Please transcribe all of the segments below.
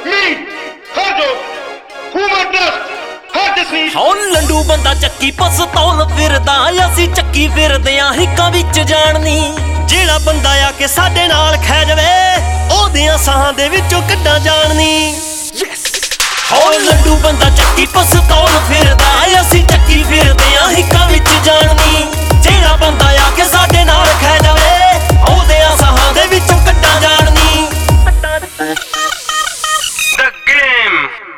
ਹੁਣ ਲੰਡੂ ਬੰਦਾ ਚੱਕੀ ਪਸਤੌਲ ਫਿਰਦਾ, ਅਸੀਂ ਚੱਕੀ ਫਿਰਦੇ ਆਂ ਹਿੱਕਾਂ ਵਿੱਚ ਜਾਣਨੀ। ਜਿਹੜਾ ਬੰਦਾ ਆ ਕੇ ਸਾਡੇ ਨਾਲ ਖਹਿ ਜਾਵੇ, ਉਹਦਿਆਂ ਸਾਹਾਂ ਦੇ ਵਿੱਚੋਂ ਕੱਢਾਂ ਜਾਣਨੀ। ਹੁਣ ਲੰਡੂ ਬੰਦਾ ਚੱਕੀ ਪਸਤੌਲ ਫਿਰਦਾ, ਅਸੀਂ ਚੱਕੀ ਫਿਰਦੇ ਆਂ ਹਿੱਕਾਂ ਵਿੱਚ ਜਾਣਨੀ। ਜਿਹੜਾ ਬੰਦਾ ਆ ਕੇ ਸਾਡੇ ਨਾਲ ਖਹਿ ਜਾਵੇ, ਉਹਦਿਆਂ ਸਾਹਾਂ ਦੇ ਵਿੱਚੋਂ ਕੱਢਾਂ ਜਾਣਨੀ। The game.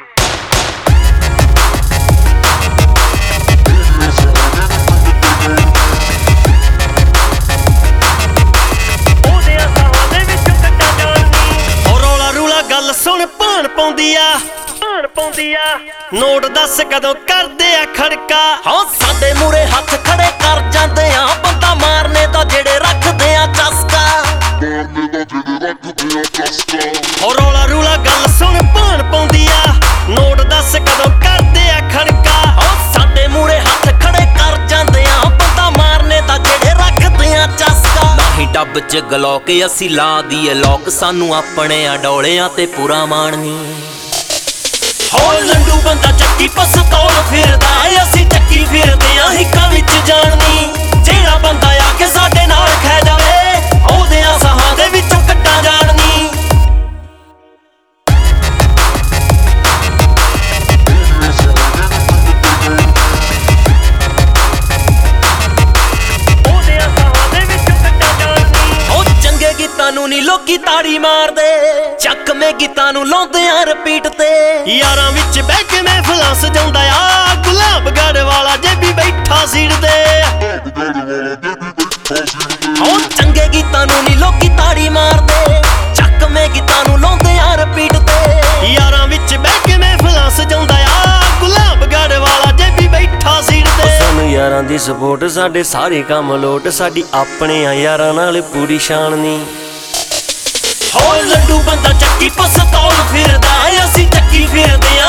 ਸੁਣ ਭਾਣ ਪਾਉਂਦੀ ਆ ਨੋਟ ਦੱਸ ਕਦੋਂ ਕਰਦੇ ਆ ਖੜਕਾ। ਹਾਂ ਸਾਡੇ ਮੂਰੇ ਹੱਥ ਖੜੇ ਕਰ ਜਾਂਦੇ ਆ, ਬੰਦਾ ਮਾਰਨੇ ਦਾ ਜਿਹੜੇ ਰੱਖਦੇ ਆ ਚਸਕਾ। ਹੋ ਰੌਲਾ ਰੂਲਾ ਗੱਲ ਸੁਣ ਭਾਣ ਪਾਉਂਦੀ ਆ, ਨੋਟ ਦੱਸ ਕਦੋਂ ਕਰਦੇ ਆ ਖੜਕਾ। ਹਾਂ ਸਾਡੇ ਮੂਰੇ ਹੱਥ ਖੜੇ ਕਰ ਜਾਂਦੇ ਆ, ਬੰਦਾ ਮਾਰਨੇ ਦਾ ਜਿਹੜੇ ਰੱਖਦੇ ਆ ਚਸਕਾ। ਨਾਹੀਂ ਡੱਬ ਚ ਗਲੋਕ ਅਸੀਂ ਲਾ ਦੀਏ ਲੋਕ, ਸਾਨੂੰ ਆਪਣੇ ਆ ਡੋਲਿਆਂ ਤੇ ਪੂਰਾ ਮਾਣ ਨੀ। ਹੋ ਲੰਡੂ ਬੰਦਾ ਚੱਕੀ ਪਸਤੌਲ ਫਿਰਦਾ, ਅਸੀਂ ਚੱਕੀ ਫਿਰਦੇ ਆਂ ਹਿੱਕਾਂ ਵਿੱਚ ਜਾਣਨੀ। ਜਿਹੜਾ ਬੰਦਾ ਆ ਕੇ ਸਾਡੇ ਨਾਲ ਖਹਿ ਜਾਵੇ, ਉਹਦਿਆਂ ਸਾਹਾਂ ਦੇ ਵਿੱਚੋਂ ਕੱਢਾਂ ਜਾਣਨੀ। ਗੀਤਾਂ ਨੂੰ ਨੀ ਲੋਕੀ ਤਾੜੀ ਮਾਰਦੇ, ਚੱਕਵੇਂ ਗੀਤਾਂ ਨੂੰ ਲਾਉਂਦੇ ਆ ਰਿਪੀਟ ਤੇ। ਯਾਰਾਂ ਵਿੱਚ ਬਹਿ ਕੇ ਮਹਿਫਲਾਂ ਸਜਾਉਂਦਾ ਆ, ਗੁਲਾਬਗੜ੍ਹ ਵਾਲਾ ਜੇ ਵੀ ਬੈਠਾ ਸੀਟ ਤੇ। ਹੋ ਚੰਗੇ ਗੀਤਾਂ ਨੂੰ ਨੀ ਲੋਕੀ ਤਾੜੀ ਮਾਰਦੇ, ਚੱਕਵੇਂ ਗੀਤਾਂ ਨੂੰ ਲਾਉਂਦੇ ਆ ਰਿਪੀਟ ਤੇ। ਯਾਰਾਂ ਵਿੱਚ ਬਹਿ ਕੇ ਮਹਿਫਲਾਂ ਸਜਾਉਂਦਾ ਆ, ਗੁਲਾਬਗੜ੍ਹ ਵਾਲਾ ਜੇ ਵੀ ਬੈਠਾ ਸੀਟ ਤੇ। ਸਾਨੂੰ ਯਾਰਾਂ ਦੀ ਸਪੋਰਟ, ਸਾਡੇ ਸਾਰੇ ਕੰਮ ਲੋਟ, ਸਾਡੀ ਆਪਣੇ ਆ ਯਾਰਾਂ ਨਾਲ ਪੂਰੀ ਸ਼ਾਨ ਨੀ। ਹੋ ਲੰਡੂ ਬੰਦਾ ਚੱਕੀ ਪਸਤੌਲ ਫਿਰਦਾ, ਅਸੀਂ ਚੱਕੀ ਫਿਰਦੇ ਆਂ